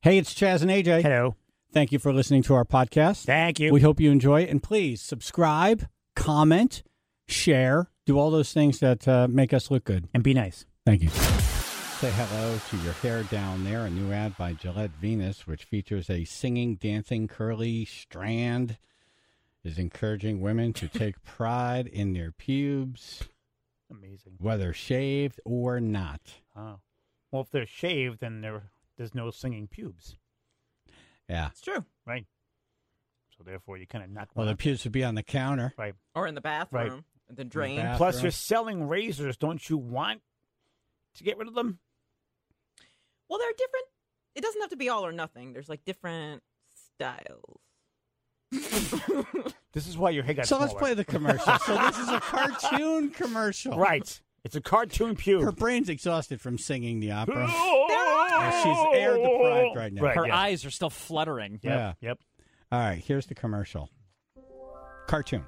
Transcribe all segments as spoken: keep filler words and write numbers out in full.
Hey, it's Chaz and A J. Hello. Thank you for listening to our podcast. Thank you. We hope you enjoy it. And please subscribe, comment, share, do all those things that uh, make us look good. And be nice. Thank you. Say hello to your hair down there. A new ad by Gillette Venus, which features a singing, dancing, curly strand, is encouraging women to take pride in their pubes. Amazing. Whether shaved or not. Oh. Well, if they're shaved, then there, there's no singing pubes. Yeah. It's true. Right. So, therefore, you kind of knock Well, them the out. pubes would be on the counter. Right. Or in the bathroom. Right. And then drain. bath- Plus, bathroom. you're selling razors. Don't you want to get rid of them? Well, they're different. It doesn't have to be all or nothing. There's like different styles. This is why your hair got So smaller. let's play the commercial. So this is a cartoon commercial. Right. It's a cartoon pube. Her brain's exhausted from singing the opera. Oh, she's air deprived right now. Right, Her yeah. eyes are still fluttering. Yep, Yeah. Yep. All right, here's the commercial. Cartoon.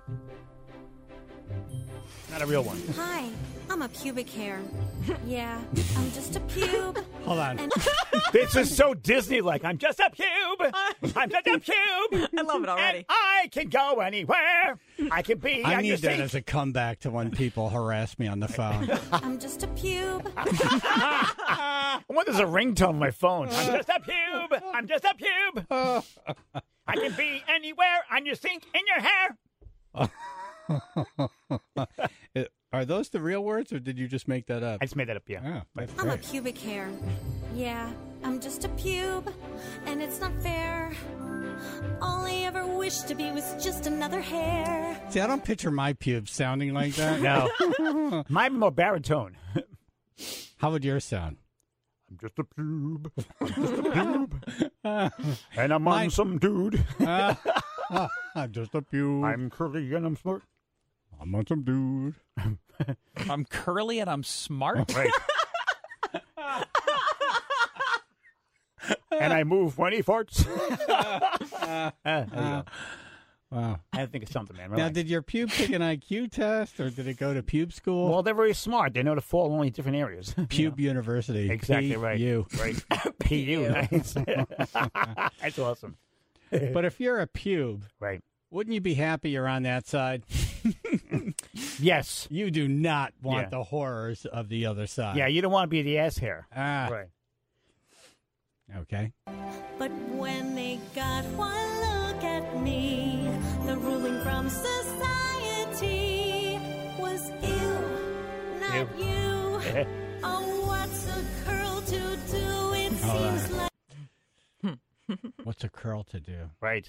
Not a real one. Hi, I'm a pubic hair. Yeah, I'm just a pube. Hold on. And This is so Disney-like. I'm just a pube. I'm just a pube. I love it already. And I can go anywhere. I can be I on your need that seat. as a comeback to when people harass me on the phone. I'm just a pube. I want there's a ringtone on my phone. I'm just a pube. I'm just a pube. I can be anywhere on your sink, in your hair. It- Are those the real words, or did you just make that up? I just made that up, yeah. Oh, that's I'm a great. pubic hair. Yeah, I'm just a pube. And it's not fair. All I ever wished to be was just another hair. See, I don't picture my pubes sounding like that. No. Mine more baritone. How would yours sound? I'm just a pube. I'm just a pube. And I'm Mine- on some dude. Uh, I'm just a pube. I'm curly and I'm smart. I'm on some dude. I'm curly and I'm smart. Right. And I move when he farts. Uh, there you go. Wow. I had to think of something, man. Now, Relax. did your pube take an I Q test, or did it go to pube school? Well, they're very smart. They know to fall only in different areas. Pube University. Exactly right. You. Right. P U. Nice. That's awesome. But if you're a pube, Right. wouldn't you be happy you're on that side? Yes. You do not want Yeah. the horrors of the other side. Yeah, you don't want to be the ass hair. Ah. Right. Okay. But when they got one look at me, the ruling from society was ew, not you. Oh, what's a curl to do? It Hold seems on. like What's a curl to do? Right.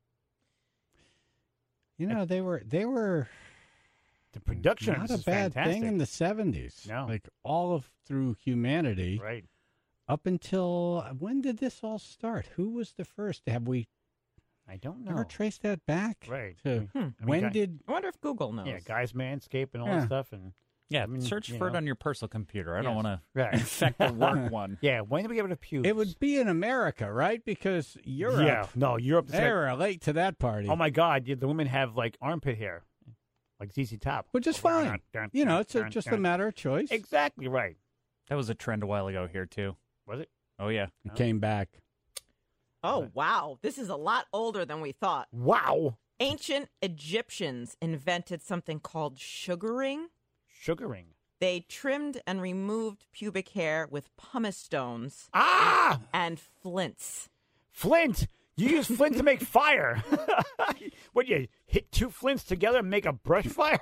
You know, they were they were The production not is a bad fantastic. thing in the seventies. No. Like all of through humanity. Right. Up until when did this all start? Who was the first? Have we I don't know. ever traced that back? Right. To I mean, I mean, when guy- did I wonder if Google knows. Yeah, guys manscape and all Yeah. that stuff. And Yeah, I mean, search you for it know. on your personal computer. I don't Yes. want to Right. infect the work one. Yeah, when did we get rid of pubes? it would be in America, right? Because Europe, Yeah. No, Europe. they were late to that party. Oh, my God. The women have, like, armpit hair. Like Z Z Top. Which is fine. You know, it's a, just a matter of choice. Exactly right. That was a trend a while ago here, too. Was it? Oh, yeah. It came back. Oh, wow. This is a lot older than we thought. Wow. Ancient Egyptians invented something called sugaring. Sugaring. They trimmed and removed pubic hair with pumice stones Ah! and flints. Flint. You use flint to make fire. What, you hit two flints together and make a brush fire?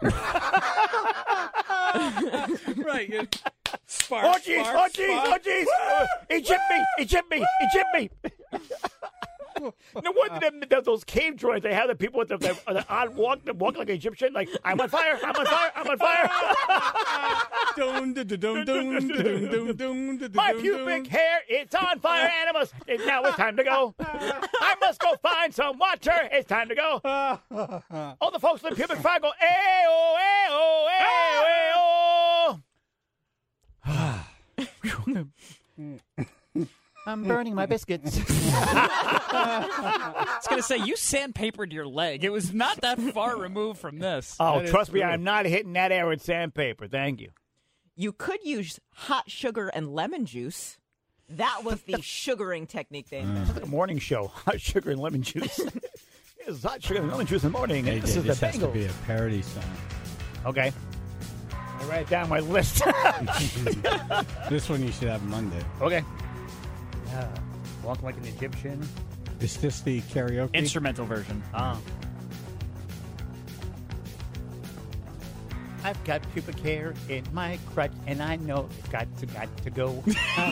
Right. You, spark, Oh, jeez. Oh, jeez. Oh, jeez. Uh, He chipped me. He chipped me. He chipped me. No wonder them, th- those cave drawings they have the people with the, the, the odd walk, the walk like an Egyptian, like, I'm on fire, I'm on fire, I'm on fire. Dun, dun, dun, dun, dun, dun, dun, dun, dun, My dun, pubic dun. hair, it's on fire, and it must, and now it's time to go. I must go find some water. It's time to go. All the folks in the pubic fire go, ayo, ayo, ayo, ayo. I'm burning my biscuits. I was going to say, you sandpapered your leg. It was not that far removed from this. Oh, That is trust me, true. I'm not hitting that air with sandpaper. Thank you. You could use hot sugar and lemon juice. That was the sugaring technique they Mm. It's like a morning show. Hot sugar and lemon juice. It's hot sugar and lemon juice in the morning. Hey, And this is this the has to be Bengals. a parody song. Okay. I'll write it down my list. This one you should have Monday. Okay. Uh, walk like an Egyptian. Is this the karaoke? Instrumental version. Ah. I've got pubic hair in my crutch, and I know it's got to got to go.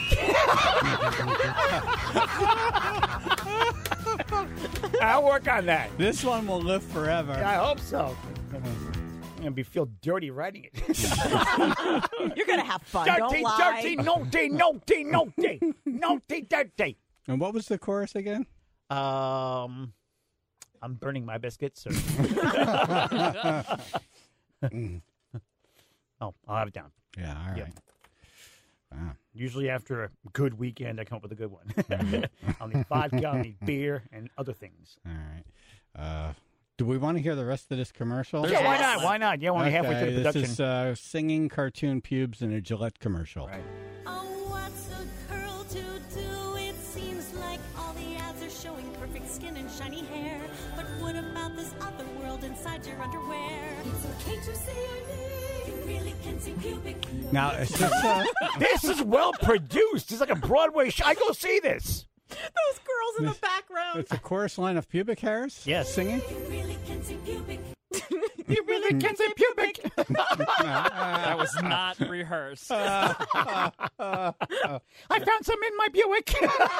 I'll work on that. This one will live forever. I hope so. I'm gonna be feel dirty writing it. You're gonna have fun. Dirty, Don't lie. dirty, naughty, naughty, naughty, naughty, dirty. And what was the chorus again? Um, I'm burning my biscuits. Or... oh, I'll have it down. Yeah, all right. Yeah. Wow. Usually after a good weekend, I come up with a good one. I'll need vodka, I'll need beer, and other things. All right. Uh, do we want to hear the rest of this commercial? Yeah, why Yes. not? Why not? Yeah, we're only halfway Okay, through the production. This is uh, singing cartoon pubes in a Gillette commercial. Right. Oh, what's a girl to do? It seems like all the ads are showing perfect skin and shiny hair. But what about this other world inside your underwear? It's okay to say I need. You really can see pubic. Now, is this, uh, This is well produced. It's like a Broadway show. I go see this. Those girls in the background. it's a chorus line of pubic hairs? Yes. Singing? You really can see pubic. You really can say pubic. That was not rehearsed. I found some in my Buick.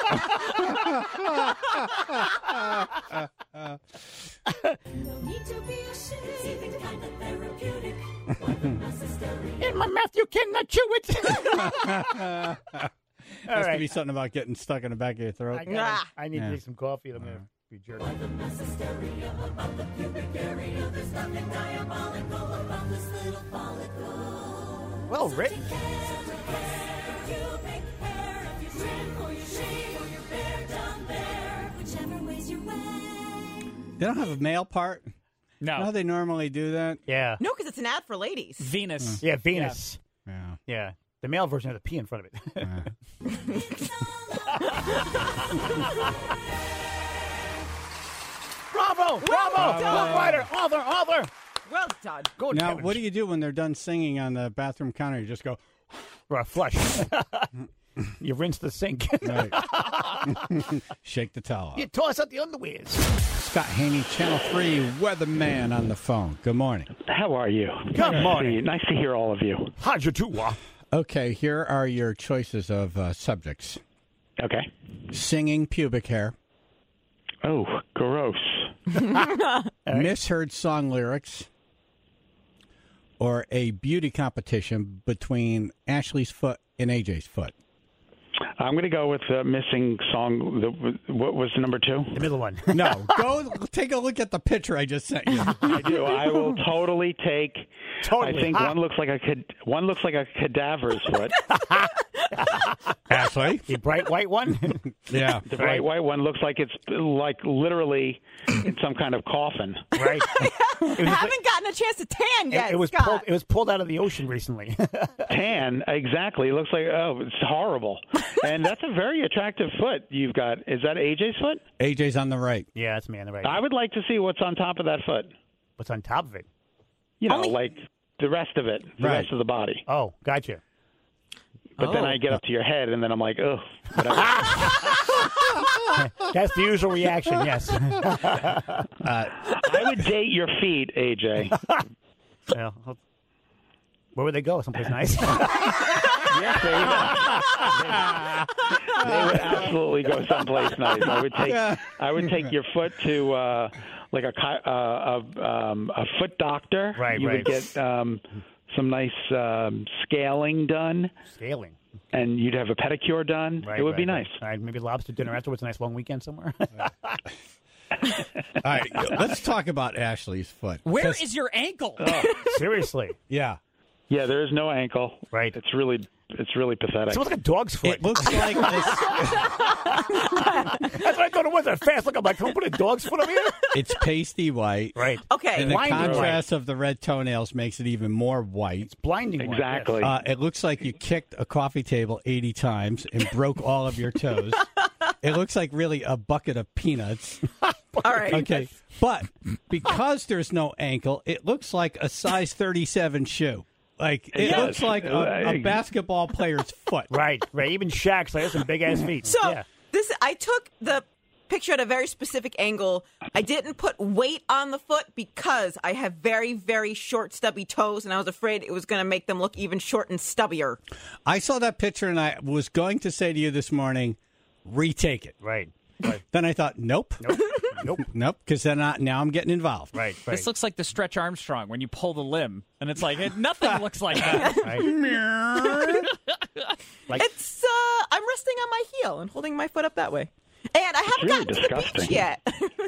No need to be ashamed. It's even kind of therapeutic. In my mouth, you cannot chew it. All Has to right. be something about getting stuck in the back of your throat. I, gotta, Ah. I need Yeah. to take some coffee. I'm going to be jerking. Well written. They don't have a male part? No. How they normally do that? Yeah. No, because it's an ad for ladies. Venus. Yeah, Venus. Yeah. Yeah. The male version has a P in front of it. yeah. Bravo! Bravo! Book writer! Author! Author! Well done. Good Now, heavens. what do you do when they're done singing on the bathroom counter? You just go, Right, flush. You rinse the sink. right. Shake the towel You out. toss out the underwears. Scott Haney, Channel three weatherman on the phone. Good morning. How are you? Good Nice to morning. see- Nice to hear all of you. How'd you do? uh? Okay, here are your choices of uh, subjects. Okay. Singing pubic hair, Oh, gross. misheard song lyrics, or a beauty competition between Ashley's foot and A J's foot. I'm going to go with the missing song. The, what was number two? The middle one. No, go take a look at the picture I just sent you. I do. I will totally take. Totally. I think Ah. one looks like a cad- one looks like a cadaver's foot. Ashley? The bright white one. Yeah. The bright white one looks like it's like literally in some kind of coffin. Right. It was, just like- Haven't gotten a chance to tan yet. it, it was Scott. pulled. It was pulled out of the ocean recently. Tan, exactly. It looks like oh, it's horrible. And that's a very attractive foot you've got. Is that A J's foot? A J's on the right. Yeah, that's me on the right. I would like to see what's on top of that foot. What's on top of it? You know, Only- like the rest of it, the Right. rest of the body. Oh, gotcha. But then Oh. I get up to your head, and then I'm like, ugh. Whatever. That's the usual reaction. Yes. I would date your feet, A J. Well, I'll- where would they go? Someplace nice. Yes, they would. They would absolutely go someplace nice. I would take. I would take your foot to uh, like a, chi- uh, a um, a foot doctor. Right, You right. would get um, some nice um, scaling done, Scaling. and you'd have a pedicure done. Right. it would right, be right. nice. All right, maybe lobster dinner afterwards. A nice long weekend somewhere. All right, let's talk about Ashley's foot. Where 'Cause- is your ankle? Seriously. Yeah. Yeah, there is no ankle. Right. It's really it's really pathetic. It looks like a dog's foot. It looks like this. That's what I thought it was. At fast look, I'm like, can we put a dog's foot over here? It's pasty white. Right. Okay. And the Blinding contrast of the red toenails makes it even more white. It's blinding. white, Exactly. Uh, it looks like you kicked a coffee table eighty times and broke all of your toes. It looks like really a bucket of peanuts. All right. Okay. But because there's no ankle, it looks like a size thirty-seven shoe. Like, it Yes. looks like a, a basketball player's foot. Yes. Right. Right. Even Shaq's like, that's some big ass feet. So yeah. this, I took the picture at a very specific angle. I didn't put weight on the foot because I have very, very short, stubby toes, and I was afraid it was going to make them look even short and stubbier. I saw that picture and I was going to say to you this morning, retake it. Right. Right. Then I thought, nope. Nope. Nope. Nope, because then I, now I'm getting involved. Right. Right. This looks like the Stretch Armstrong when you pull the limb, and it's like it, nothing looks like that. right. Like, It's, uh, I'm resting on my heel and holding my foot up that way. And I haven't really gotten to the beach disgusting. yet.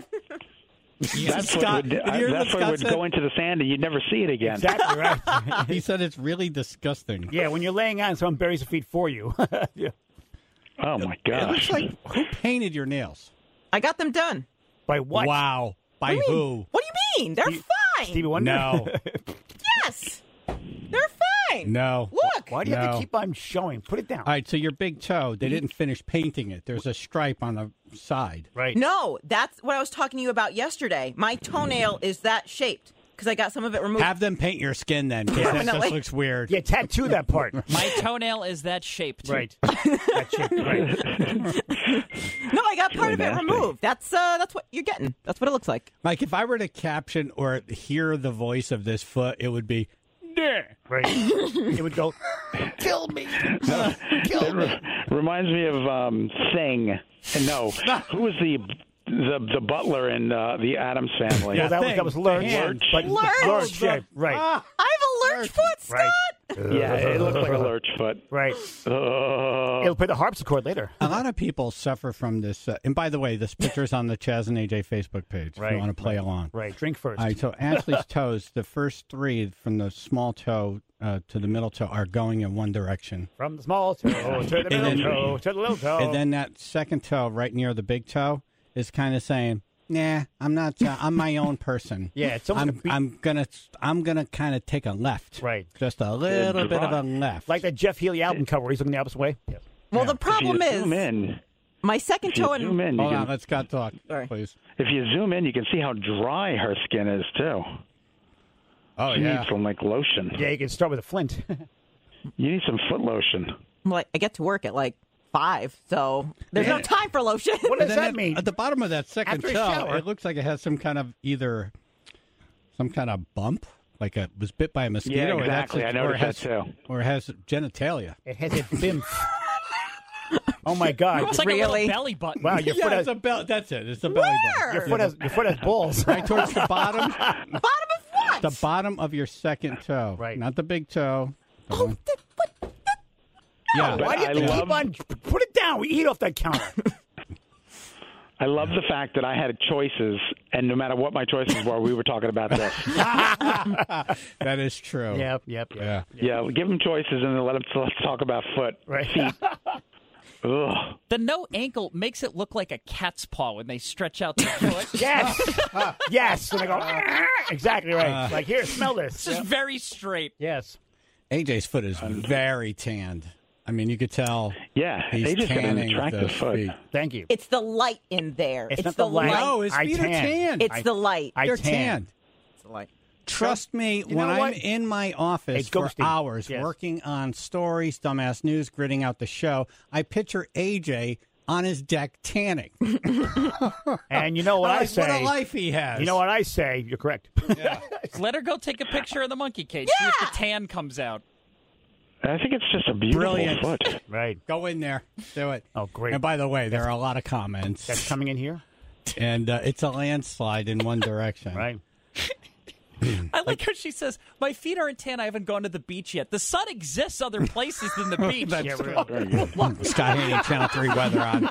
That's Scott, what would, did you I, hear what that's what Scott would said? go into the sand and you'd never see it again. exactly right. He said it's really disgusting. Yeah, when you're laying on, someone buries the feet for you. yeah. Oh my It looks gosh! like, who painted your nails? I got them done. By what? Wow. By What do you mean? who? What do you mean? They're Steve- fine. Stevie Wonder? No. Yes. They're fine. No. Look. Why do you have No. to keep on showing? Put it down. All right, so your big toe, they didn't finish painting it. There's a stripe on the side. Right. No, that's what I was talking to you about yesterday. My toenail is that shaped because I got some of it removed. Have them paint your skin then, because that Definitely. just looks weird. Yeah, tattoo that part. My toenail is that shaped. right. That shape. Right. No, I got part really of it nasty. removed. That's uh, that's what you're getting. That's what it looks like. Like, if I were to caption or hear the voice of this foot, it would be, "Nah." Right. It would go, kill me. Kill It me. re- reminds me of um, Thing. And no, who was the the the butler in uh, the Adams Family? Well, that was, thing. that was Lurch. Lurch. But Lurch. Lurch, yeah, right. Ah, I have a lurch foot, Scott. Right. Yeah, it looks like a lurch foot. Right. Uh, It'll play the harpsichord later. a lot of people suffer from this. Uh, and by the way, this picture's on the Chaz and A J Facebook page if Right, you want to play along. Right. Drink first. All right, so Ashley's toes, the first three from the small toe uh, to the middle toe are going in one direction. From the small toe to the middle then- toe to the little toe. And then that second toe right near the big toe is kind of saying, nah, I'm not, uh, I'm my own person. Yeah, it's almost I'm, a beat- I'm gonna, I'm gonna kind of take a left. Right. Just a little bit of a left. Like that Jeff Healey album cover where he's looking the opposite way. Yeah. Well, the if problem you is zoom in, my second if you toe zoom and in, you Hold can, on, let Scott talk, Sorry. please. if you zoom in, you can see how dry her skin is too. Oh, She yeah. needs some like lotion. Yeah, you can start with a flint. You need some foot lotion. like I get to work at like five, so there's no Yeah. time for lotion. What does And then that at, mean? At the bottom of that second After a toe, shower. it looks like it has some kind of either some kind of bump, like it was bit by a mosquito. Yeah, or that's exactly. a- I or noticed it that has, too. Or it has genitalia. It has a bimp. Oh my God! It's like Really? a little belly button. Wow, your Yeah, foot it's has a bell. That's it. It's a belly button. your foot has your foot has balls. Right towards the bottom, Bottom of what? the bottom of your second toe. Right. Not the big toe. The Oh, one- that, what? yeah. But Why do you have to I keep love- on? Put it down. We eat off that counter. I love the fact that I had choices, and no matter what my choices were, we were talking about this. That is true. yep, yep, yep. Yeah. Yeah, give them choices and then let them let's talk about foot. Right. Ugh. The no ankle makes it look like a cat's paw when they stretch out their foot. Yes. Yes. And I go, "Ah." Exactly right. Like, here, smell this. It's just very straight. Yes. A J's foot is very tanned. I mean, you could tell Yeah, he's they just got an tanning attractive those foot. feet. Thank you. It's the light in there. It's It's, not the, the light. light. No, his I feet are tan. tanned. It's I- the light. I They're tan. tanned. It's the light. Trust me, You when know I'm what? in my office Hey, for Ghosty. hours Yes. working on stories, dumbass news, gritting out the show, I picture A J on his deck tanning. And you know what I'm I like, say? what a life he has. You know what I say? You're correct. Let her go take a picture of the monkey cage. See if the tan comes out. I think it's just a beautiful Brilliant. foot. Right. Go in there. Do it. Oh, great. And by the way, there are a lot of comments. That's coming in here. And uh, it's a landslide in one direction. Right. I like how she says, "My feet aren't tan. I haven't gone to the beach yet. The sun exists other places than the beach." That's Yeah, true. really. Very good. Scott Haney, Channel three weather on.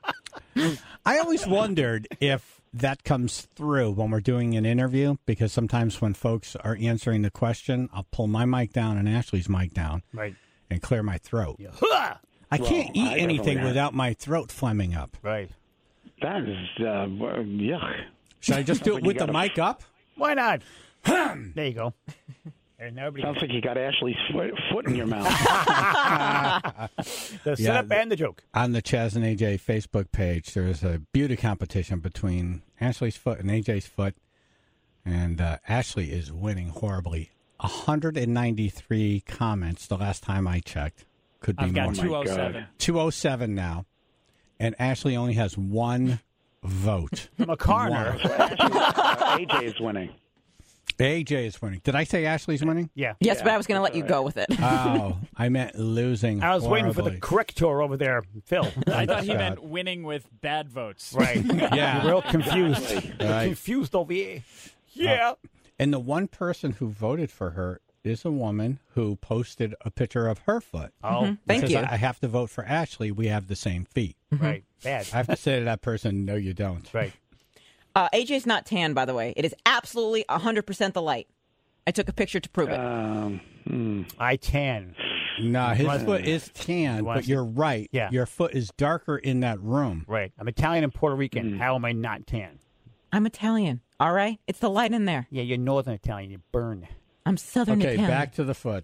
I always wondered if that comes through when we're doing an interview, because sometimes when folks are answering the question, I'll pull my mic down and Ashley's mic down. Right. and clear my throat. Yeah. Huh! I can't Well, eat I anything definitely- without my throat phlegming up. Right. That is uh, yuck. Should I just do it you with the gotta- mic up? Why not? There you go. And nobody. Sounds like you got Ashley's foot, foot in your mouth. The Yeah, setup the- and the joke. On the Chaz and A J Facebook page, there's a beauty competition between Ashley's foot and A J's foot. And uh, Ashley is winning horribly. one hundred ninety-three comments the last time I checked. Could be I've got more. two oh seven. two oh seven now. And Ashley only has one vote. From a coroner. uh, A J is winning. A J is winning. Did I say Ashley's winning? Yeah. Yes, Yeah, but I was going to let that's you all go with it. Oh, I meant losing. I was waiting for the horribly. corrector over there, Phil. I thought he Sad. meant winning with bad votes. Right. Yeah. You're real confused. Right. Confused over here. Yeah. And the one person who voted for her is a woman who posted a picture of her foot. Oh, Thank Says, you. I have to vote for Ashley. We have the same feet. right. Bad. I have to say to that person, no, you don't. Right. Uh, A J's not tan, by the way. It is absolutely one hundred percent the light. I took a picture to prove it. Um, hmm. I tan. No, his wanna- foot is tan, You wanna but see- you're right. Yeah. Your foot is darker in that room. Right. I'm Italian and Puerto Rican. How am I not tan? I'm Italian, all right? It's the light in there. Yeah, you're Northern Italian. You burn. I'm Southern Okay, Italian. back to the foot.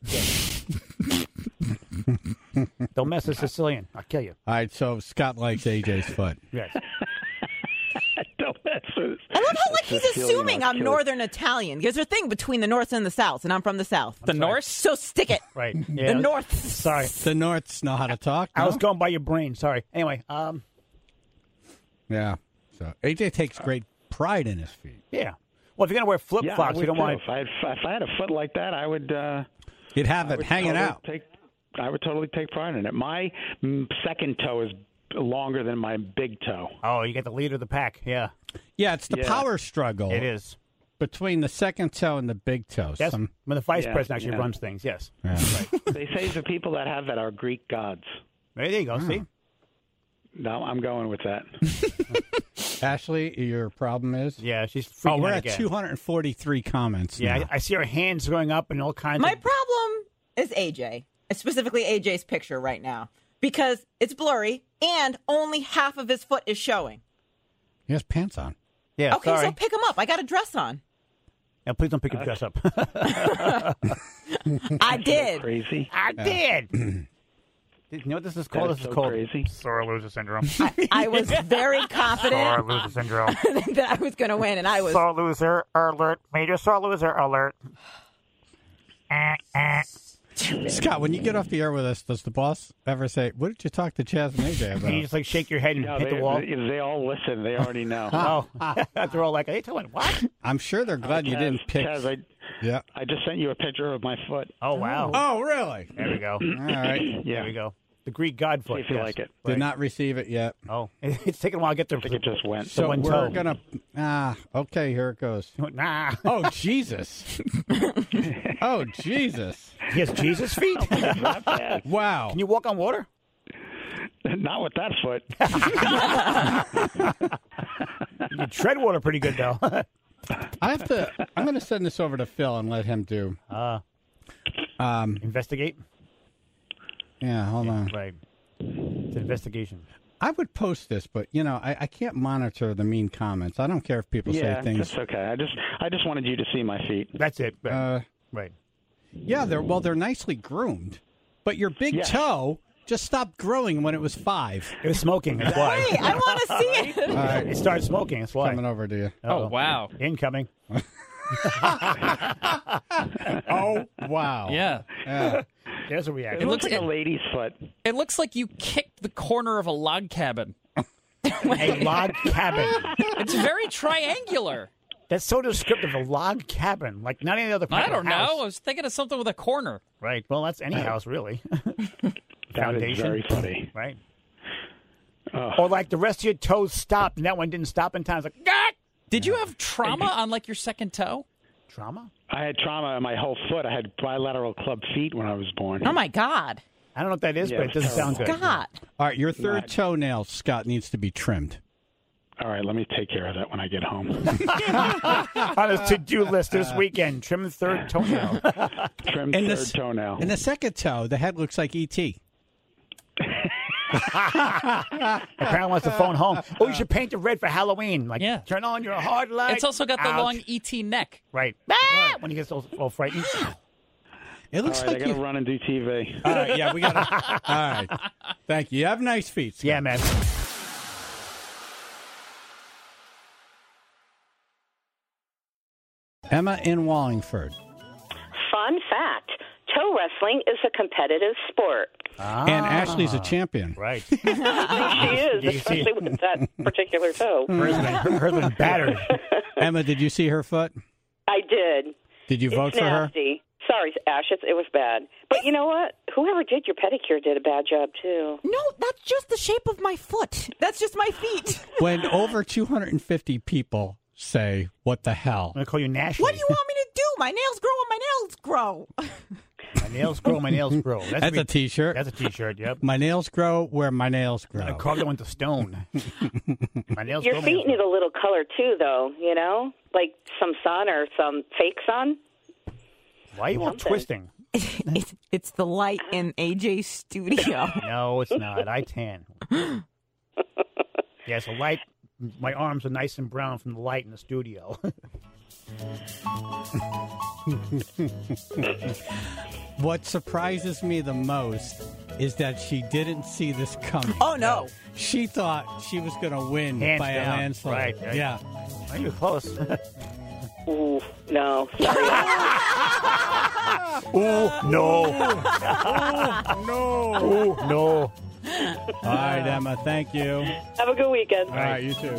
Don't mess with Sicilian. I'll kill you. All right, so Scott likes A J's foot. Yes. Don't mess with I love how like he's Sicilian, assuming I'll I'm kill Northern Italian. There's a thing between the North and the South, and I'm from the South. The Norse? So stick it. Right. Yeah. The North. Sorry. The Norths know how to talk. I was no? going by your brain. Sorry. Anyway, um, Yeah. So A J takes great pride in his feet. yeah. Well, if you're gonna wear flip Yeah, I flops, would you don't too. want. If I, if I had a foot like that, I would. Uh, You'd have I it would hanging totally out. Take, I would totally take pride in it. My mm, second toe is longer than my big toe. Oh, you get the leader of the pack. Yeah, Yeah, it's the Yeah. power struggle it is. between the second toe and the big toe. Yes. Some- When the vice Yeah, president actually yeah. runs things. Yes. yeah. They say the people that have that are Greek gods. There you go. See. No, I'm going with that. Ashley, your problem is? Yeah, she's freaking Oh, we're out at again. two hundred forty-three comments Yeah, now. I, I see her hands going up and all kinds. My of... problem is A J, specifically A J's picture right now, because it's blurry and only half of his foot is showing. He has pants on. Yeah. Okay, sorry. so pick him up. I got a dress on. Now, please don't pick your dress up. I did. Crazy. I did. You know what this is called? That is This is so called crazy. sore loser syndrome. I was very Sore confident loser syndrome. that I was going to win, and I was. Sore loser alert. Major sore loser alert. Eh, eh. Scott, when you get off the air with us, does the boss ever say, what did you talk to Chaz and A J And you about? just like shake your head and No, hit they, the wall. they, they all listen. They already know. Oh, they're all like, "Are you telling what?" I'm sure they're glad you Chaz, didn't pick. Chaz, I, Yeah. I just sent you a picture of my foot. Oh wow! Oh, really? There we go. All right. There we go. The Greek god See foot. if you yes. like it. Did not receive it yet. Oh, it's taking a while to get there. I think it just went. So one we're toe. going to. Ah, okay, here it goes. Nah. Oh, Jesus. Oh, Jesus. He has Jesus feet. Not bad. Wow. Can you walk on water? Not with that foot. You tread water pretty good though. I have to. I'm going to send this over to Phil and let him do. Uh, Um, investigate. yeah, hold on. Right. It's an investigation. I would post this, but you know, I, I can't monitor the mean comments. I don't care if people Yeah, say things. that's okay. I just, I just wanted you to see my feet. That's it. Right. Uh, right. yeah, they're well, they're nicely groomed, but your big Yeah. toe just stopped growing when it was five. It was smoking. That's why. Hey, I want to see it. All right, It started smoking. That's why. coming over to you. Oh, wow. Incoming. Oh, wow. Yeah. Yeah. There's a It, reaction. looks looks- like a it- lady's foot. It looks like you kicked the corner of a log cabin. A log cabin. It's very triangular. That's so descriptive. A log cabin, like not any other. I type of don't house. know. I was thinking of something with a corner. Right. Well, that's any house really. That is Foundation. very funny. Right. Oh. Or like the rest of your toes stopped, and that one didn't stop in time. It's like, God! Did you have trauma on like your second toe? Trauma? I had trauma on my whole foot. I had bilateral club feet when I was born. Oh, my God. I don't know what that is, Yeah, but it doesn't it's sound good. God. All right, your third Not- toenail, Scott, needs to be trimmed. All right, let me take care of that when I get home. On his to-do list this weekend, trim the third toenail. Trim And third the, toenail. And the second toe, the head looks like E T Apparently wants to phone home. Oh, you should paint it red for Halloween. Like, Yeah. turn on your hard light. It's also got the Ouch. long E T neck. Right. Ah! When he gets all, all frightened. It looks All right, I like got to you. run and do T V. All right, yeah, we got to. All right. Thank you. You have nice feet, Scott. Yeah, man. Emma in Wallingford. Fun fact, toe wrestling is a competitive sport. And Ashley's a champion. Right. She is, You see- especially with that particular toe. Hers been, hers been battered. Emma, did you see her foot? I did. Did you vote it's for her? nasty. Sorry, Ash, it, it was bad. But you know what? Whoever did your pedicure did a bad job, too. No, that's just the shape of my foot. That's just my feet. When over two hundred fifty people say, what the hell? I'm going to call you Nash. What do you want me to do? My nails grow when my nails grow. My nails grow, my nails grow. That's, That's me- a T-shirt. That's a T-shirt, yep. My nails grow where my nails I grow. carved it into stone. My nails Your grow, my feet nails need a little color, too, though, you know? Like some sun or some fake sun. grow. Why are you all Something. twisting? it's, it's the light in A J's studio. No, it's not. I tan. Yeah, so light. My arms are nice and brown from the light in the studio. What surprises me the most is that she didn't see this coming. Oh, no. She thought she was going to win Hands by down. a landslide. Right, right. Yeah. Are you close? Ooh, no. Sorry. Oh, no. No. Oh, no. All right, Emma. Thank you. Have a good weekend. All right, you too.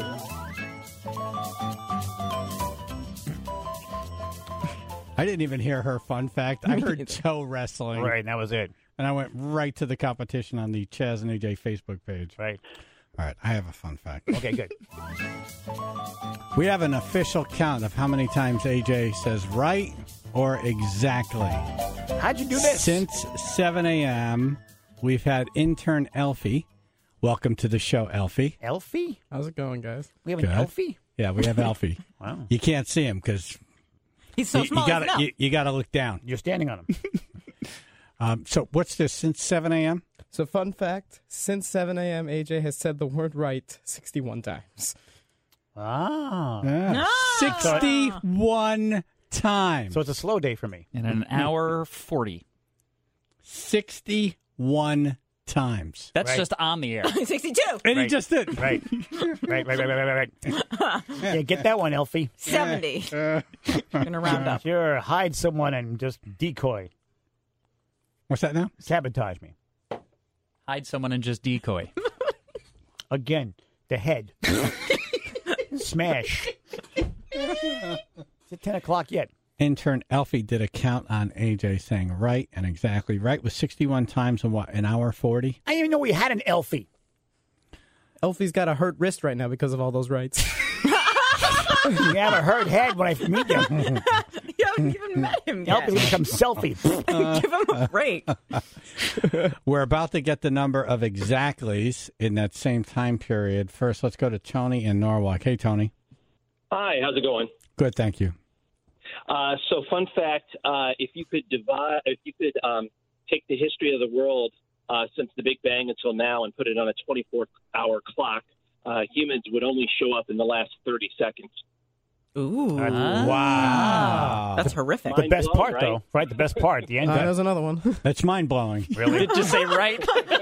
I didn't even hear her fun fact. I heard toe wrestling. Right, and that was it. And I went right to the competition on the Chaz and A J Facebook page. Right. All right, I have a fun fact. Okay, good. We have an official count of how many times A J says right or exactly. How'd you do this? Since seven a.m., we've had intern Elfie. Welcome to the show, Elfie. Elfie? How's it going, guys? We have Good. an Elfie? Yeah, we have Elfie. Wow. You can't see him because He's so you, small. you he's gotta no. you, you gotta look down. You're standing on him. Um, so what's this? Since seven a.m. So, fun fact: since seven a.m., A J has said the word "right" sixty-one times. Ah. Yeah. Sixty-one times. So it's a slow day for me. In an hour forty. Sixty-one times. That's Right. just on the air. sixty-two. And he Right. just did. Right. right, right, right, right, right, right. Yeah, get that one, Elfie. seventy. I'm going to round up. Sure, hide someone and just decoy. What's that now? Sabotage me. Hide someone and just decoy. Again, the head. Smash. Is it ten o'clock yet? Intern Elfie did a count on A J saying right and exactly right was sixty-one times in what, an hour forty? I didn't even know we had an Elfie. Elfie's got a hurt wrist right now because of all those rights. You have a hurt head when I meet him. You haven't even met him yet. Elfie becomes selfie. Give him a break. We're about to get the number of exactlies in that same time period. First, let's go to Tony in Norwalk. Hey, Tony. Hi, how's it going? Good, thank you. Uh, so, fun fact: uh, if you could divide, if you could um, take the history of the world uh, since the Big Bang until now and put it on a twenty-four hour clock, uh, humans would only show up in the last thirty seconds. Ooh. Wow. That's horrific. The best blown, part, right? though. Right, the best part. The end. Uh, there's another one. That's mind-blowing. Really? Did you say right?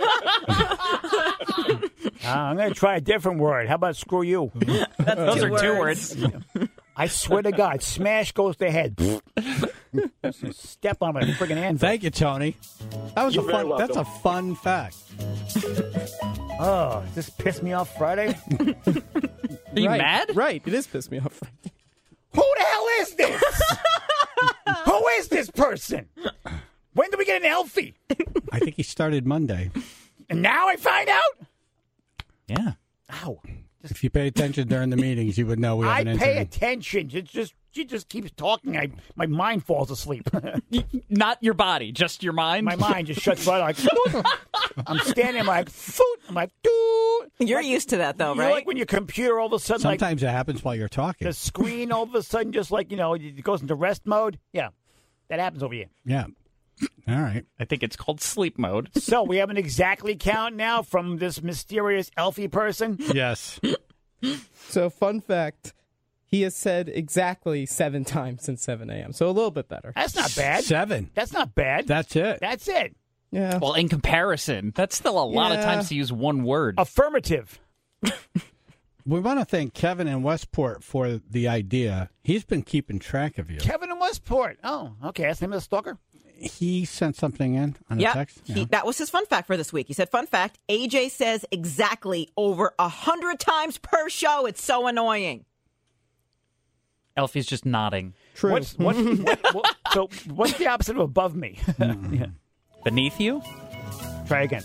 Uh, I'm going to try a different word. How about screw you? Those are two words. I swear to God, smash goes to head. Step on my friggin' anvil. Thank you, Tony. That was You're a fun. very That's a welcome. fun fact. Oh, does this piss me off Friday? Are you right. mad? Right. It is pissed me off. Who the hell is this? Who is this person? When do we get an Elfie? I think he started Monday. And now I find out? Yeah. Ow. If you pay attention during the meetings, you would know we have I an pay intern. attention. It's just she just keeps talking. I my mind falls asleep. Not your body, just your mind. My mind just shuts right like. I'm standing I'm like, foot. I'm like, doo. You're used to that, though, You know, right? like when your computer all of a sudden, Sometimes it happens while you're talking. like the screen all of a sudden just like, you know, it goes into rest mode. Yeah, that happens over here. Yeah. All right. I think it's called sleep mode. So we have an exactly count now from this mysterious Elfie person. Yes. So, fun fact, he has said exactly seven times since seven a.m., so a little bit better. That's not bad. Seven. That's not bad. That's it. That's it. Yeah. Well, in comparison, that's still a lot of Yeah. times to use one word. Affirmative. We want to thank Kevin in Westport for the idea. He's been keeping track of you. Kevin in Westport. Oh, okay. That's the name of the stalker. He sent something in on a Yep. text. He, Yeah. that was his fun fact for this week. He said, fun fact, A J says exactly over a hundred times per show. It's so annoying. Elfie's just nodding. True. What's, what, what, what, so what's the opposite of above me? Yeah. Beneath you? Try again.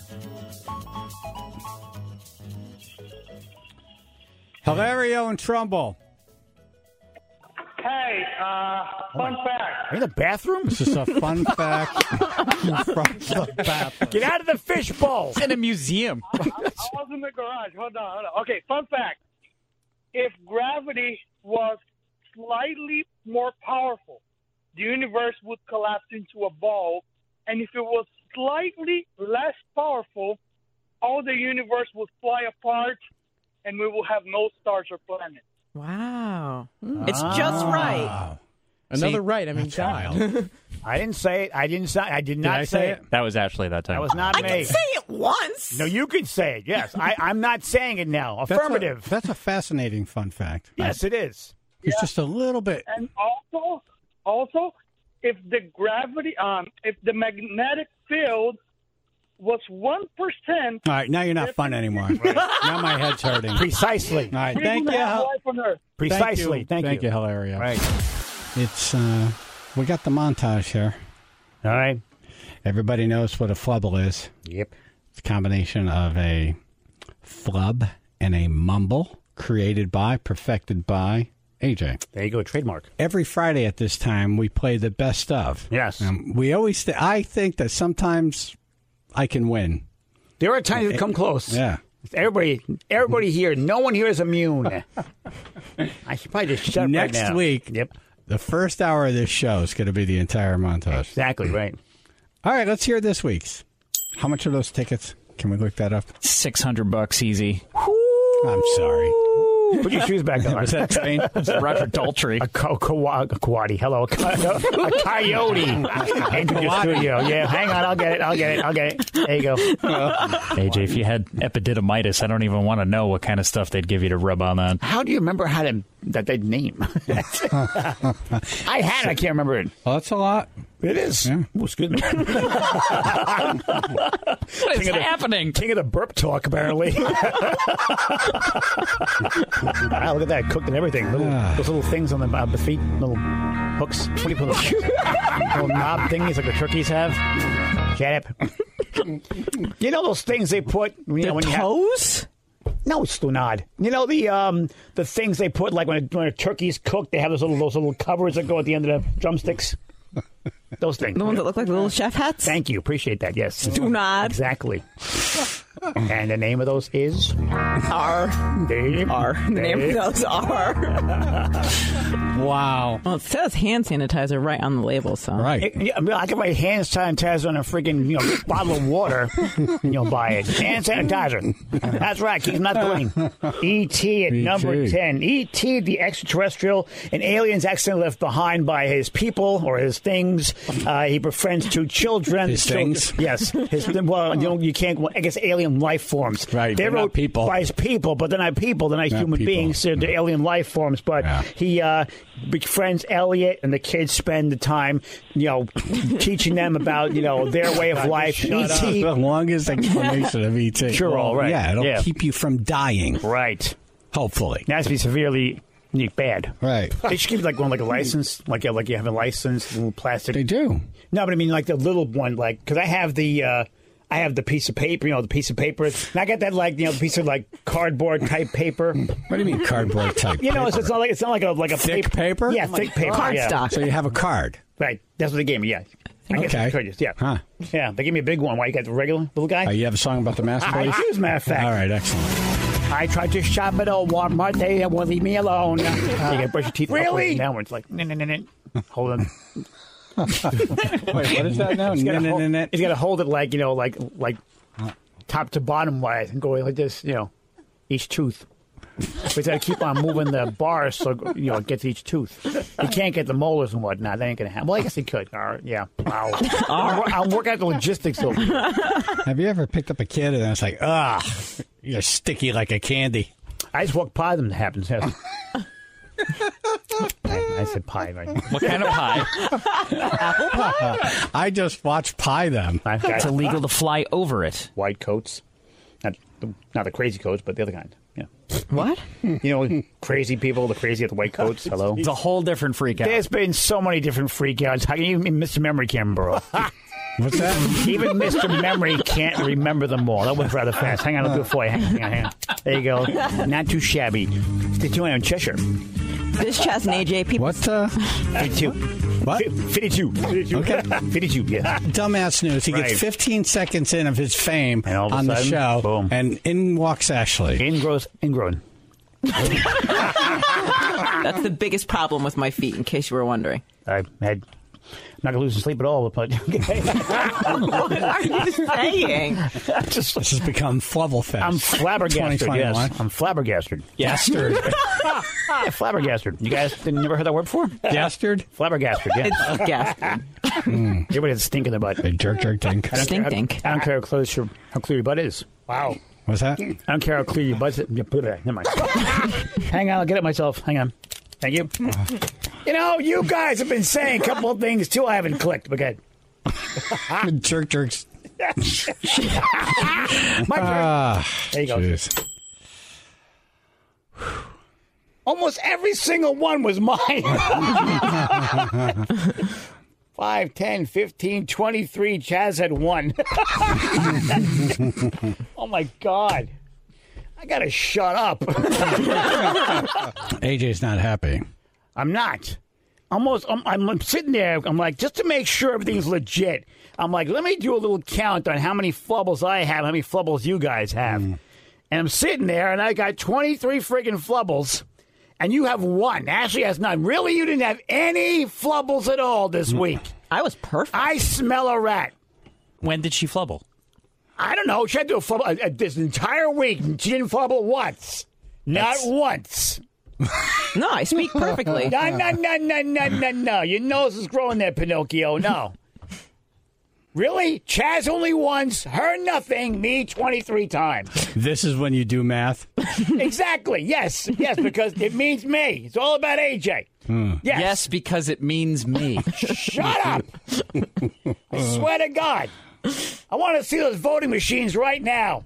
Hilario and Trumbull. Hey, uh, fun fact. Are you in the bathroom? This is a fun fact from the bathroom. Get out of the fishbowl. It's in a museum. I, I was in the garage. Hold on, hold on. Okay, fun fact. If gravity was slightly more powerful, the universe would collapse into a ball. And if it was slightly less powerful, all the universe would fly apart and we will have no stars or planets. Wow. It's just right. Wow. Another See, right. I mean, That's God. wild. I didn't say it. I didn't say I did not I say it? That was actually that time. That was not I me. can say it once. No, you can say it. Yes. I, I'm not saying it now. That's a- Affirmative. That's a, fascinating fun fact. yes, it is. It's just a little bit. And also, also, if the gravity, um, if the magnetic field was one percent, All right, now you're not fun anymore. Now my head's hurting. All Precisely. right, we thank would you. have Hil- life on Earth. Precisely. Thank you. Thank you, Hilario. Right. It's, uh, we got the montage here. All right. Everybody knows what a flubble is. Yep. It's a combination of a flub and a mumble created by, perfected by A J. There you go. Trademark. Every Friday at this time, we play the best of. Yes. Um, we always, th- I think that sometimes I can win. There are times that come close. Yeah. Everybody, everybody here, no one here is immune. I should probably just shut up Next right now. week, Yep. the first hour of this show is going to be the entire montage. Exactly right. All right, let's hear this week's. How much are those tickets? Can we look that up? Six hundred bucks easy. I'm sorry. Put your shoes back on. Was that train? Roger Daltrey. A, co- co- a coati. Hello. A, co- a coyote. Enter your studio. Yeah, hang on. I'll get it. I'll get it. I'll get it. There you go. A J, if you had epididymitis, I don't even want to know what kind of stuff they'd give you to rub on that. How do you remember how to that they name? I had it. I can't remember it. Oh, that's a lot. It is. Yeah. Oh, excuse me. What is King of the- happening? King of the burp talk, apparently. Wow, look at that. Cooked and everything. Little, Ah. those little things on the, uh, the feet. Little hooks. What do you put those? Little knob thingies like the turkeys have. Shut up. You know those things they put you know, when you have, Toes? no, it's Stunad. You know the um the things they put like when a, when a turkey's cooked, they have those little those little covers that go at the end of the drumsticks. Those things. The ones that look like little chef hats? Thank you. Appreciate that. Yes. Do not. Exactly. And the name of those is R. They R. The name of those are. Wow. Well, it says hand sanitizer right on the label, so. Right. It- yeah, I, mean, I can write hand sanitizer on a freaking you know bottle of water, and you'll buy it. Hand sanitizer. That's right. Keep not clean. E T at E T. number ten. E T, the extraterrestrial, an alien's accidentally left behind by his people or his things. Uh, he befriends two children. His Chil- things? Yes. His, well, you know, you can't. Well, I guess alien life forms. Right, They they're not wrote people. by his people, but they're not people. They're not, Not human people. beings. They're, they're alien life forms. But Yeah. he uh, befriends Elliot, and the kids spend the time, you know, teaching them about you know their way of life. E T. The longest explanation of E T. Sure, all right. Yeah, it'll Yeah. keep you from dying, Right. hopefully. It has to be severely bad. Right. They should give you like one like a license, like yeah, like you have a license, a little plastic. They do. No, but I mean like the little one, like because I have the. Uh, I have the piece of paper, you know, the piece of paper. And I got that, like, you know, piece of, like, cardboard type paper. What do you mean cardboard type? You know, it's, paper? it's not like it's not like a like a Thick paper? Yeah, Oh my thick paper. Card yeah. stock. So you have a card. Right. That's what they gave me. Yeah. I guess Okay. I could just, yeah. Huh. Yeah. They gave me a big one. Why you got the regular little guy? Uh, you have a song about the mask, I please? do, as a matter of fact. All right, excellent. I tried to shop at a Walmart. They won't leave me alone. You gotta brush your teeth Really? upwards and downwards. Like, no, no, no, no. Hold on. Wait, what is that now? He's got No, no, no, no. to hold it like, you know, like like top to bottom wise and go like this, you know, each tooth. But he's got to keep on moving the bars so, you know, it gets each tooth. He can't get the molars and whatnot. That ain't going to happen. Well, I guess he could. All right, yeah. Wow. I'll, I'll work out the logistics over here. Have you ever picked up a kid and it's like, ah, you're sticky like a candy? I just walk by them. That happens. I, I said pie, right? What kind of pie? Apple pie? I just watch pie them. It's illegal to fly over it. White coats. Not the, not the crazy coats, but the other kind. Yeah. What? You know, crazy people, the crazy at the white coats. Hello. It's a whole different freak out. There's been so many different freak outs. How can you, even Mister Memory can't remember? What's that? Even Mister Memory can't remember them all. That went rather fast. Hang on, I'll do it for you. Hang on, hang on, hang on. There you go. Not too shabby. Did you in Cheshire? This Chaz and A J people. What? Uh, fifty-two. What? fifty-two. fifty-two. Okay. fifty-two, yeah. Dumbass news. He Right. gets fifteen seconds in of his fame And all of a on the sudden, show, boom. and in walks Ashley. Ingrown. Ingrown. That's the biggest problem with my feet, in case you were wondering. I had. I'm not going to lose sleep at all. But What are you saying? just, This has become Flubblefest. I'm flabbergasted, yes. twenty twenty-one. I'm flabbergasted. Bastard. Yeah, flabbergasted. You guys didn't never heard that word before? Bastard? Flabbergasted, yeah. It's gasted. Everybody has a stink in their butt. Hey, jerk, jerk, dink. I don't Stink care how- dink. I don't care how close your, how clear your butt is. Wow. What's that? I don't care how clear your butt is. Yeah, put it back. Never mind. Hang on, I'll get it myself. Hang on. Thank you. You know, you guys have been saying a couple of things, too, I haven't clicked. But good. Jerk, jerks. My turn. Ah, There you go. jeez. Almost every single one was mine. Five, ten, fifteen, twenty-three. Chaz had one. Oh, my God. I got to shut up. A J's not happy. I'm not. Almost, I'm, I'm sitting there. I'm like, just to make sure everything's legit, I'm like, let me do a little count on how many flubbles I have, how many flubbles you guys have. Mm. And I'm sitting there, and I got twenty-three friggin' flubbles, and you have one. Ashley has none. Really, you didn't have any flubbles at all this week. I was perfect. I smell a rat. When did she flubble? I don't know. She had to do a flubble uh, uh, this entire week, and she didn't flubble once. Not That's- once. No, I speak perfectly. No, no, no, no, no, no, no. Your nose is growing there, Pinocchio. No. Really? Chaz only once, her nothing, me twenty-three times. This is when you do math. Exactly. Yes. Yes, because it means me. It's all about A J. Hmm. Yes. Yes, because it means me. Shut up. I swear to God. I want to see those voting machines right now.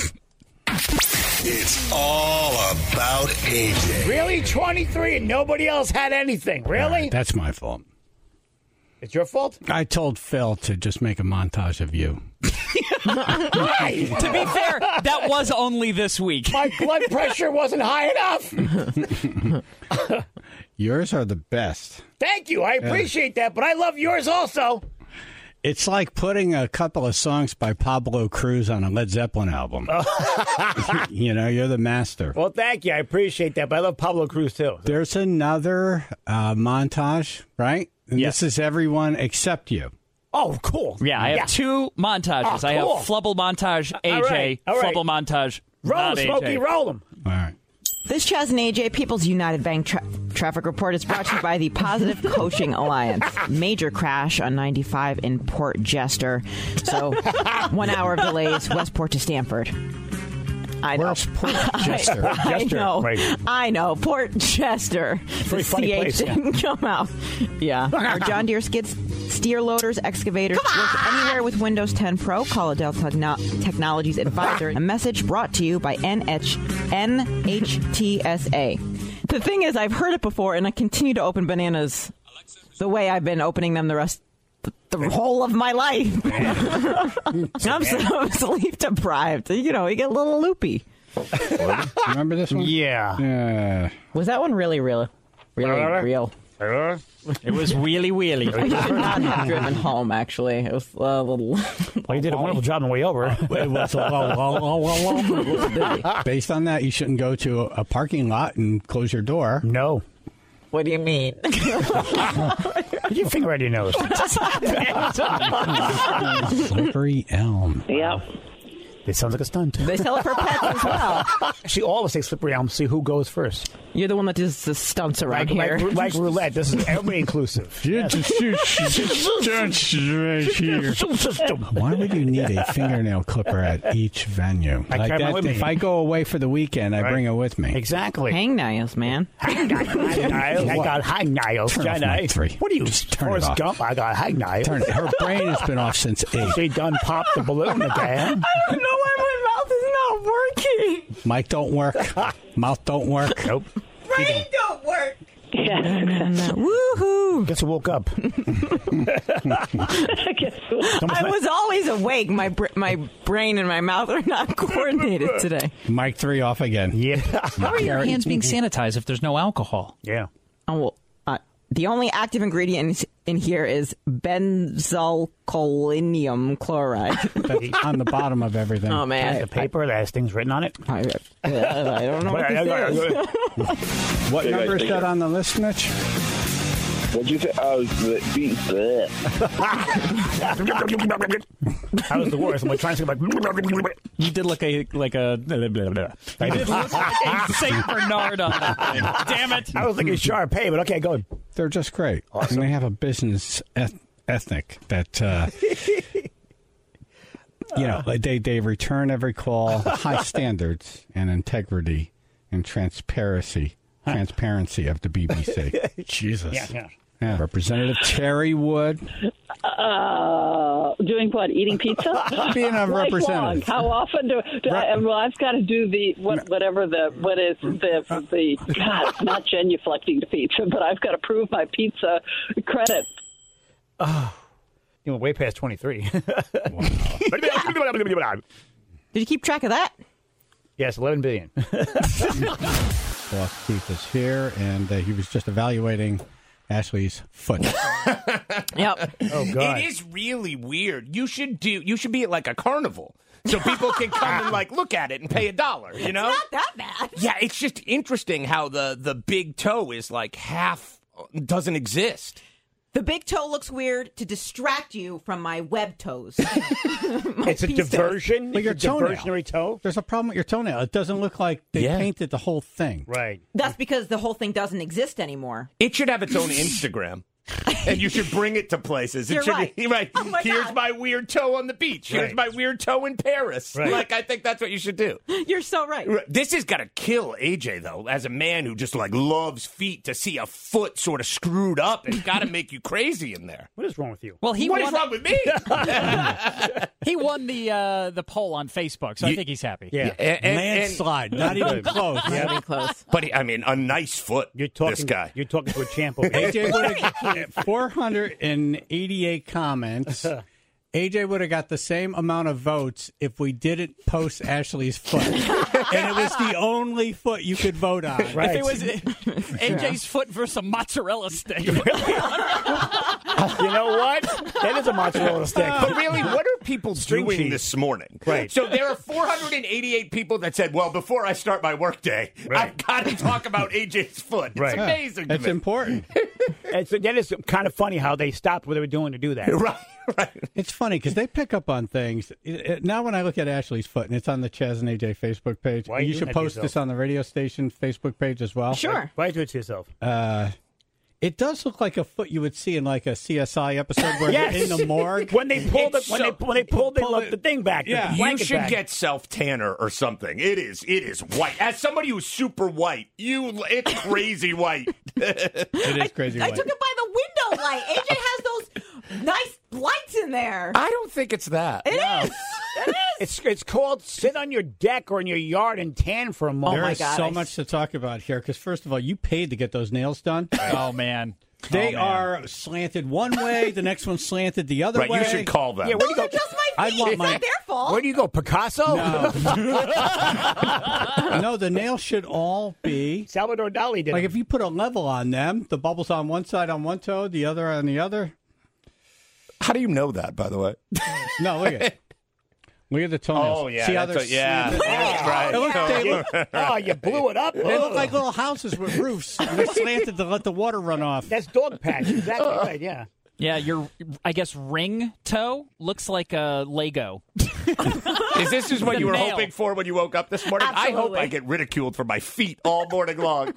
It's all about A J. Really? twenty-three and nobody else had anything? Really? That's my fault. It's your fault? I told Phil to just make a montage of you. Why? To be fair, that was only this week. My blood pressure wasn't high enough. Yours are the best. Thank you. I appreciate that, but I love yours also. It's like putting a couple of songs by Pablo Cruz on a Led Zeppelin album. You know, you're the master. Well, thank you. I appreciate that, but I love Pablo Cruz, too. There's another uh, montage, right? And Yes. This is everyone except you. Oh, cool. Yeah, I have Yeah. two montages. Oh, I have cool. Flubble montage, A J, All right, all right. Flubble montage, Roll not them, A J. Smokey, roll them. All right. This Chaz and A J People's United Bank tra- traffic report is brought to you by the Positive Coaching Alliance. Major crash on ninety-five in Port Jester. So one hour of delays, Westport to Stamford. I know. Where's Port Jester? I, I Jester, know. right. I know. Port Chester. Very The funny C H place, yeah. didn't come out. Yeah. Our John Deere skids, steer loaders, excavators. Work anywhere with Windows ten Pro. Call Adele Techno- Technologies Advisor. A message brought to you by N H- N H T S A. The thing is, I've heard it before, and I continue to open bananas the way I've been opening them the rest the whole of my life. I'm so sleep deprived. You know, you get a little loopy. Remember this one? Yeah. Yeah. Was that one really real? Really Uh, real? It was wheelie wheelie. I should not have driven home, actually. It was a little... Well, you did a wonderful job on the way over. Based on that, you shouldn't go to a parking lot and close your door. No. What do you mean? Put your finger out your nose. Slippery elm. Yep. It sounds like a stunt. They sell it for pets as well. Actually, all of us take slippery elm. See who goes first. You're the one that does the stunts around Like, here. like, like roulette. This is everybody inclusive. Yes. Why would you need a fingernail clipper at each venue? I Like carry mine that, with if me. I go away for the weekend, I Right. bring it with me. Exactly. Hangnails, man. Hangnails. I got hangnails. Turn off Johnny. mic three. What are you, Just turn it Forrest off. Gump? I got hangnails. Turn it. Her brain has been off since eight. She done popped the balloon again. I don't know why my mouth is not working. Mic don't work. Mouth don't work. Nope. Brain don't work. Yes. Woohoo! Guess who woke up? I guess so. I was always awake. My br- my brain and my mouth are not coordinated today. Mic three off again. Yeah. How are your hands being sanitized if there's no alcohol? Yeah. Oh, well, uh, the only active ingredient in here is benzalkonium chloride. That's on the bottom of everything. Oh, man. The paper that has things written on it. I, I don't know what this is. What Hey, guys, number is thank that you. on the list, Mitch? What'd you say? Oh, the beat. bleh. That was the worst. I'm like trying to say like. You did look a like a. You did look like a Saint Bernard on that thing. Damn it! I was thinking Sharpay, but okay, go ahead. They're just great. And they have a business eth- ethnic that, uh, you know, they, they return every call, high standards and integrity and transparency, transparency of the B B C. Jesus. Yeah, yeah. Yeah, Representative Terry Wood. Uh, doing what? Eating pizza? Being a Lifelong. representative. How often do, do I? Well, I've got to do the what, whatever the what is the the God, it's not genuflecting to pizza, but I've got to prove my pizza credit. Oh, you went way past twenty-three. Did you keep track of that? Yes, eleven billion. Boss Keith is here, and uh, he was just evaluating Ashley's foot. Yep. Oh God. It is really weird. You should do. You should be at like a carnival, so people can come and like look at it and pay a dollar. You know, Not that bad. yeah. It's just interesting how the the big toe is like half doesn't exist. The big toe looks weird to distract you from my web toes. It's a piece diversion. But your It's a toenail. diversionary toe. There's a problem with your toenail. It doesn't look like they Yeah. painted the whole thing. Right. That's because the whole thing doesn't exist anymore. It should have its own Instagram. And you should bring it to places. It You're should, right. right. Oh, my Here's God. my weird toe on the beach. Here's Right. my weird toe in Paris. Right. Like, I think that's what you should do. You're so right. This has got to kill A J, though, as a man who just, like, loves feet. To see a foot sort of screwed up, it's got to make you crazy in there. What is wrong with you? Well, he What won, is wrong with me? he won the uh, the poll on Facebook, so I You- think he's happy. Yeah. And- and- Landslide. Not even close. Not even close. But, he- I mean, a nice foot, You're talking. this guy. You're talking to a champ over A here. J would have four hundred eighty-eight comments. A J would have got the same amount of votes if we didn't post Ashley's foot. And it was the only foot you could vote on. Right. If it was A J's foot versus a mozzarella stick. You know what? That is a mozzarella stick. But really, what are people String doing cheese. this morning? Right. So there are four hundred eighty-eight people that said, well, before I start my workday, Right. I've got to talk about A J's foot. It's Right. amazing to It's me. important. It's, that is kind of funny how they stopped what they were doing to do that. Right, right. It's funny because they pick up on things. It- it- now, when I look at Ashley's foot, and it's on the Chaz and A J Facebook page, Why are you you doing should that to post yourself? this on the radio station Facebook page as well. Sure. Why do it to yourself? Uh, it does look like a foot you would see in like a C S I episode where Yes. they're in the morgue. When they pulled It's it, when so- they when they pulled, they pull left it- the thing back. Yeah. the You blanket should back. get self tanner or something. It is it is white. As somebody who's super white, you it's crazy white. It is crazy. I white. took it by the window light. A J has those nice lights in there. I don't think it's that. It is. It is. It's it's called sit on your deck or in your yard and tan for a moment. Oh, There my is God, so I- much to talk about here because, first of all, you paid to get those nails done. Oh, man. They Oh, man. are slanted one way, the next one's slanted the other Right, way. you should call them. Yeah, where do you Those go? are just my I'd feet. want It's my- not their fault. Where do you go, Picasso? No. No, the nails should all be. Salvador Dali did. Like it. if you put a level on them, the bubble's on one side on one toe, the other on the other. How do you know that, by the way? No, look at it. Look at the toenails. Oh, yeah, See how that's they're a- yeah, slanted? that's right. They look, they look, Oh, you blew it up. they look Ugh. like little houses with roofs. And they're slanted to let the water run off. That's dog patch. Exactly right. Yeah. Yeah, your, I guess, ring toe looks like a Lego. Is this is what The you were nail. hoping for when you woke up this morning? I hope Absolutely. I get ridiculed for my feet all morning long.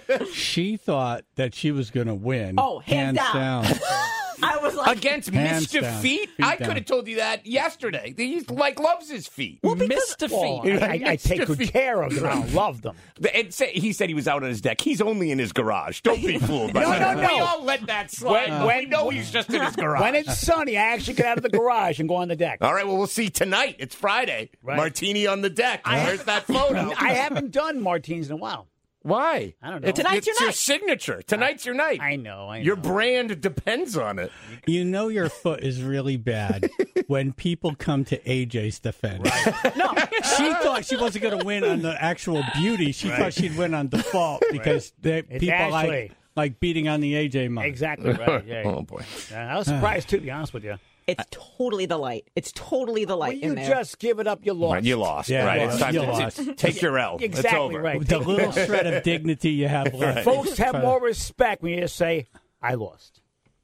She thought that she was going to win. Oh, hands down. down. I was like, Against Hands Mister down. Feet? Feet I down. could have told you that yesterday. He like loves his feet. Mister Well, Feet. I, I, I take good Mister care of them. I love them. And say, he said he was out on his deck. He's only in his garage. Don't be fooled by No, that. no, no. We all let that slide. When- When, when- we know he's just in his garage. When it's sunny, I actually get out of the garage and go on the deck. all right, well, we'll see tonight. It's Friday. Right. Martini on the deck. Where's that photo? I haven't done martinis in a while. Why? I don't know. It's, Tonight's it's your your night. signature. Tonight's your night. I know. I know. Your brand depends on it. You know your foot is really bad when people come to A J's defense. no. She thought she wasn't going to win on the actual beauty. She thought she'd win on default because they, It's people Ashley. like like beating on the A J mug. Exactly right. Yeah. Oh, boy. Uh, I was surprised, too, to be honest with you. It's totally the light. It's totally the Well, light you in there. just give it up. You lost. Right, you lost. Yeah, right. you It's lost. time You to lost. it's- take your L. It's Exactly over. right. The little shred of dignity you have left. Folks have more respect when you just say, I lost.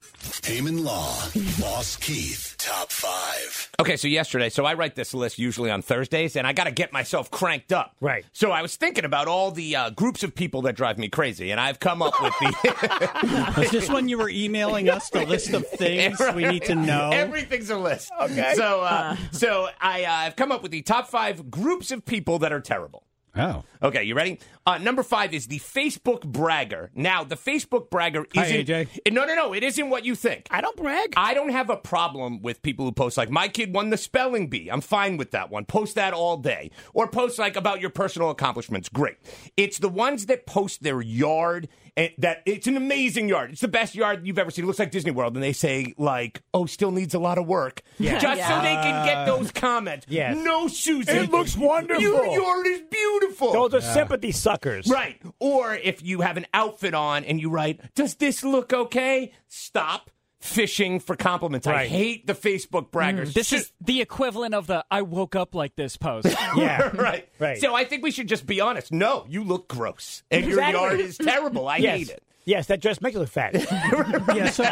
Damon Law, Boss Keith, top five. Okay, so yesterday, so I write this list usually on Thursdays, and I got to get myself cranked up. Right. So I was thinking about all the uh, groups of people that drive me crazy, and I've come up with the. Was this when you were emailing us the list of things we need to know? Everything's a list. Okay. So, uh, so I, uh, I've come up with the top five groups of people that are terrible. Oh. Okay, you ready? Uh, number five is the Facebook bragger. Now, the Facebook bragger Hi, isn't. A J. No, no, no. It isn't what you think. I don't brag. I don't have a problem with people who post like, my kid won the spelling bee. I'm fine with that one. Post that all day. Or post like about your personal accomplishments. Great. It's the ones that post their yard. And that it's an amazing yard. It's the best yard you've ever seen. It looks like Disney World. And they say like, oh, still needs a lot of work. Yeah. Just Yeah. so they can get those comments. Yes. No, Susan. It looks wonderful. Your yard is beautiful. Those are sympathy suckers. Right. Or if you have an outfit on and you write, does this look okay? Stop fishing for compliments. I Right. hate the Facebook braggers. This is the equivalent of the I woke up like this post. Yeah. right. Right. So I think we should just be honest. No, you look gross. And your Exactly. yard is terrible. I yes. hate it. Yes, that dress makes you look fat. Yeah, so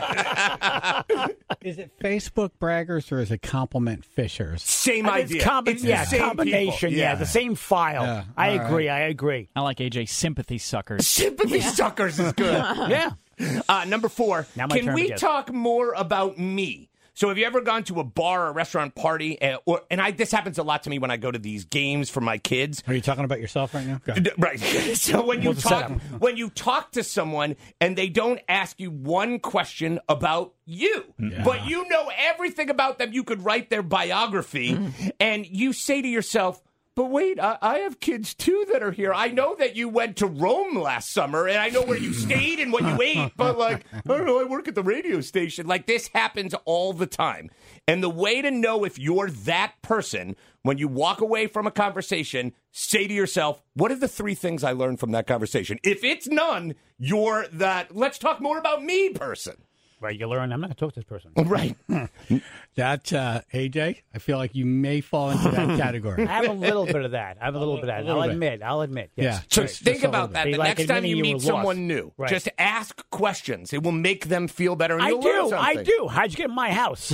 uh, is it Facebook braggers or is it compliment fishers? Same It's idea. combi- It's the yeah, same combination. people. Yeah. the same file. Yeah, I all agree. I agree. I like A J sympathy suckers. Sympathy suckers is good. Yeah. Uh, number four, Now my can turn we to guess. talk more about me? So have you ever gone to a bar or a restaurant party? Uh, or, and I this happens a lot to me when I go to these games for my kids. Are you talking about yourself right now? Go ahead. D- Right. So when you What's the talk setup? when you talk to someone and they don't ask you one question about you, but you know everything about them, you could write their biography, and you say to yourself, but wait, I, I have kids too that are here. I know that you went to Rome last summer, and I know where you stayed and what you ate, but like, I don't know, I work at the radio station. Like, this happens all the time. And the way to know if you're that person, when you walk away from a conversation, say to yourself, what are the three things I learned from that conversation? If it's none, you're that let's talk more about me person. Right. You learn. I'm not going to talk to this person. Right. That, uh, A J, I feel like you may fall into that category. I have a little bit of that. I have a little bit of that. little I'll bit. admit. I'll admit. Yes. Yeah. So Just- think just a about little that. bit. The Like next time admitting you you meet were someone lost. new, Right. just ask questions. It will make them feel better, and I you'll learn do. I something. do. How'd you get in my house?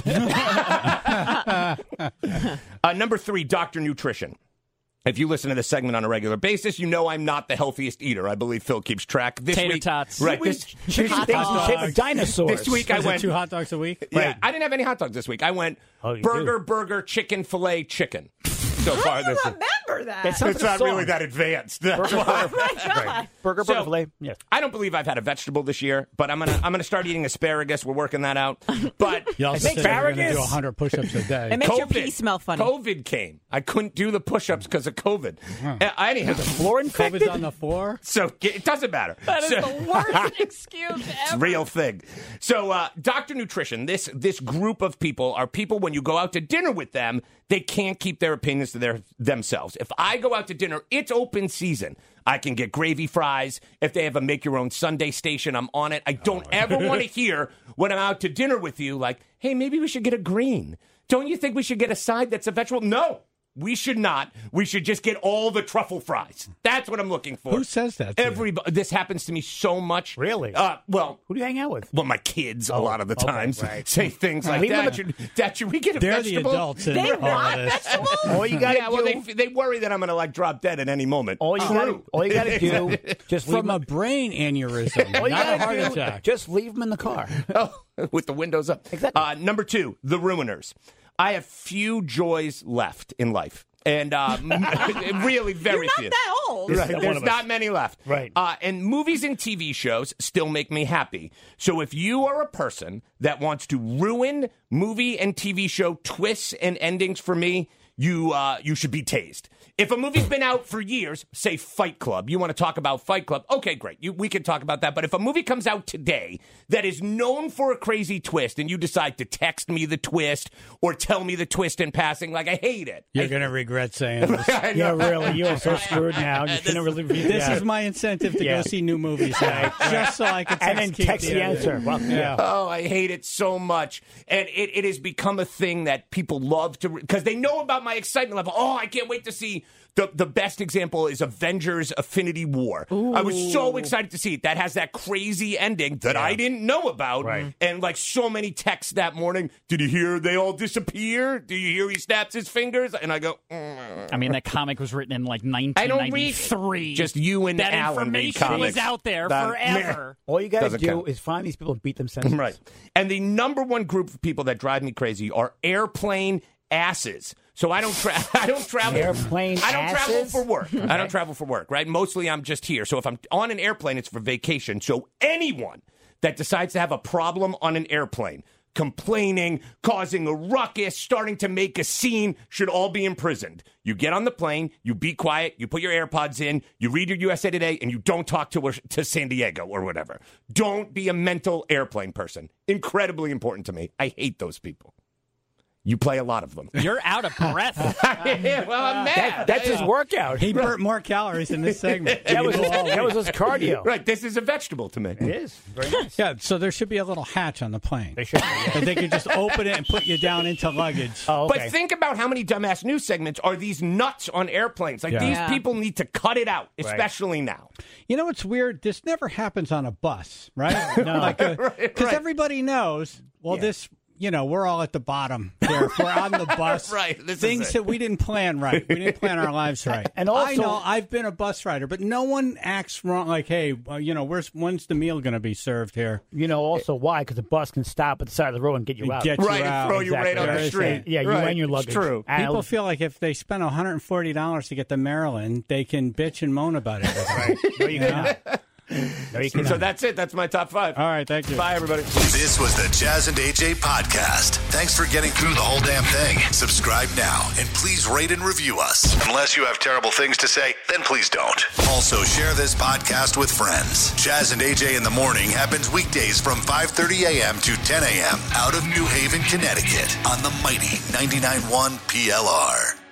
Uh, number three, Doctor Nutrition. If you listen to this segment on a regular basis, you know I'm not the healthiest eater. I believe Phil keeps track. This Tater week, tots. right? This, Chicken this, things in the shape of dinosaurs. this week I Is it went two hot dogs a week? Yeah, I didn't have any hot dogs this week. I went Oh, you burger, do? burger, chicken, filet, chicken. So far this Not that remember that. That sounds It's like a not song. really that advanced. That's Burger, why. Oh, my God. burger, So, burger filet. Yeah. I don't believe I've had a vegetable this year, but I'm gonna I'm gonna start eating asparagus. We're working that out. But You also think said you're going to asparagus- do one hundred push-ups a day. It makes your pee smell funny. COVID came. I couldn't do the push-ups because of COVID. Uh, anyhow, Floor infected. COVID's on the floor? so it doesn't matter. That is So- the worst excuse It's a ever. real thing. So, uh, Doctor Nutrition, this this group of people are people when you go out to dinner with them, they can't keep their opinions to their themselves. If I go out to dinner, it's open season. I can get gravy fries. If they have a make your own Sunday station, I'm on it. I don't Oh. ever want to hear when I'm out to dinner with you, like, hey, maybe we should get a green. Don't you think we should get a side that's a vegetable? No. We should not. We should just get all the truffle fries. That's what I'm looking for. Who says that to you? Everybody. This happens to me so much. Really? Uh, well, Who do you hang out with? well, my kids a lot of the okay, times right. say things like, Leave them Dad, at- should, Dad, should we get a They're the vegetable? adults in They all want of this. vegetables? All you got to Yeah, well, do. they, they worry that I'm going to, like, drop dead at any moment. all you got. True. All you got to do. Just leave From a them. brain aneurysm, All you not a gotta heart do, attack. Just leave them in the car. Oh, with the windows up. Exactly. Uh, number two, the ruiners. I have few joys left in life. And uh, really very You're not few. that old. Right. Right, One there's of us. not many left. Right. Uh, and movies and T V shows still make me happy. So if you are a person that wants to ruin movie and T V show twists and endings for me, you uh, you should be tased. If a movie's been out for years, say Fight Club, you want to talk about Fight Club, okay, great. You, we can talk about that. But if a movie comes out today that is known for a crazy twist and you decide to text me the twist or tell me the twist in passing, like, I hate it. You're going to regret saying this. I Yeah, know. really. You are so screwed now. You shouldn't really. This yeah. is my incentive to Yeah. go see new movies now, just so I can text and then Keith text the answer. answer. Well, Yeah. Oh, I hate it so much. And it, it has become a thing that people love to, because they know about my excitement level. Oh, I can't wait to see. The, the best example is Avengers Affinity War. I was so excited to see it. That has that crazy ending that I didn't know about. Right. And like so many texts that morning. Did you hear they all disappear? Do you hear he snaps his fingers? And I go, mm. I mean, that comic was written in like I nineteen don't read ninety-three. Just you and that Alan read information comics. was out there That- forever. all you got to Doesn't do count. is find these people and beat them senseless. Right. And the number one group of people that drive me crazy are airplane asses. So I don't tra- I don't travel Airplane I don't travel asses? for work. I don't travel for work, right? Mostly I'm just here. So if I'm on an airplane, it's for vacation. So anyone that decides to have a problem on an airplane, complaining, causing a ruckus, starting to make a scene, should all be imprisoned. You get on the plane, you be quiet, you put your AirPods in, you read your U S A Today, and you don't talk to to San Diego or whatever. Don't be a mental airplane person. Incredibly important to me. I hate those people. You play a lot of them. You're out of breath. Yeah, well, I'm mad. That, that's his workout. He burnt more calories in this segment. that was his, that was his cardio. Right, this is a vegetable to me. It is very nice. Yeah, so there should be a little hatch on the plane. They should. Yeah. That they could just open it and put you down into luggage. Oh, okay. But think about how many dumbass news segments are these nuts on airplanes. Like, Yeah. these Yeah. people need to cut it out, especially now. You know what's weird? This never happens on a bus, right? No. Like because Right, right. everybody knows. Well, Yeah. this. You know, we're all at the bottom here. If we're on the bus. Right, this is Things it. that we didn't plan right. We didn't plan our lives right. And also- I know I've been a bus rider, but no one acts wrong. Like, hey, well, you know, where's when's the meal going to be served here? You know also why? Because the bus can stop at the side of the road and get you out. Get you Right, and out. throw you right on There the is street. that. Yeah, you Right, and your it's luggage. true. And People feel like if they spend one hundred forty dollars to get to Maryland, they can bitch and moan about it. right. No, you cannot. No, you cannot. So that's it. That's my top five. All right, thank you. Bye, everybody. This was the Jazz and A J podcast. Thanks for getting through the whole damn thing. Subscribe now and please rate and review us. Unless you have terrible things to say, then please don't. Also, share this podcast with friends. Jazz and A J in the morning happens weekdays from five thirty a.m. to ten a.m. out of New Haven, Connecticut on the mighty ninety-nine point one P L R.